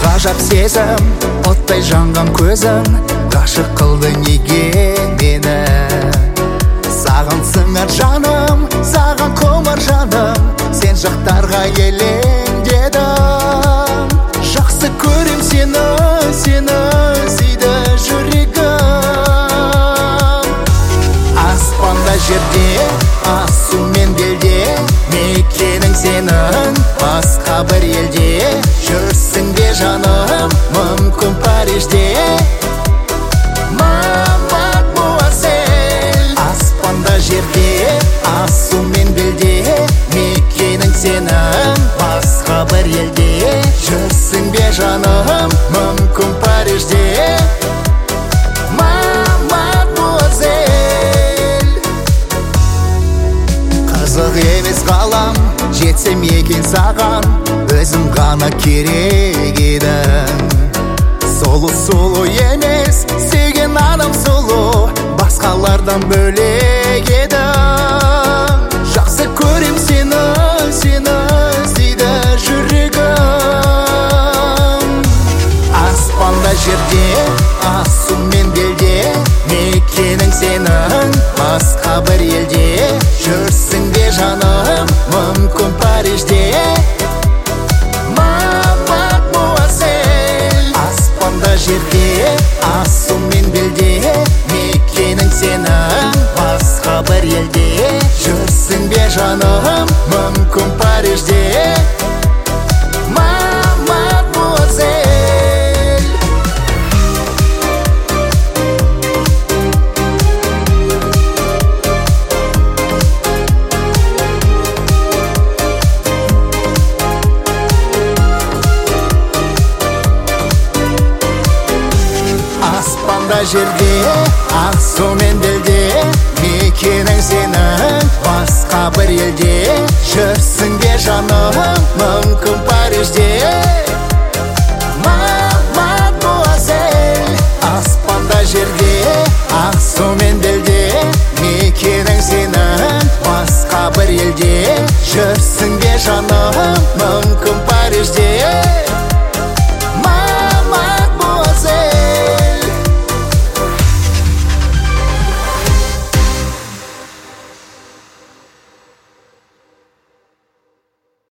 Ғажап сезім, оттай жанған көзің, ғашық қылды неге мені. Саған сыңар жаным, саған қоңыр жаным, сен жақтарға елеңдедім. Жақсы көрем сені, сені сүйді жүрегім. Аспанда жерде, асу мен белде, мекенің сенің басқа бір елде. Жүрсің бе жаным, мүмкін Парижде. Мадемуазель, аспанда жерде, асу мен белде, мекенің сенің басқа бір елде. Жүрсің бе жаным, мүмкін Парижде. Мадемуазель, қызық емес ғалам, жетсем екен саған, өзің ғана керек едің. Сұлу емес, сүйген адам сұлу, басқалардан бөлек едің. Жақсы көрем сені, сені сүйді жүрегім. Аспанда жерде, асу мен белде, мекенің сенің басқа бір елде. Жүрсің бе жаным, мүмкін Парижде. Мадемуазель, аспанда жерде, асу мен белде, мекенің сенің басқа бір елде. Жүрсің бе жаным, мүмкін Парижде. Аспанда жерде, асу мен белде, мекенің сенің басқа бір елде. Жүрсің бе жаным, мүмкін Парижде. Мадемуазель, аспанда жерде, асу мен белде, мекенің сенің басқа бір елде. Жүрсің бе жаным, мүмкін Парижде.